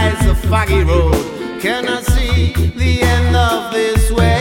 lies a foggy road. Can I see the end of this way?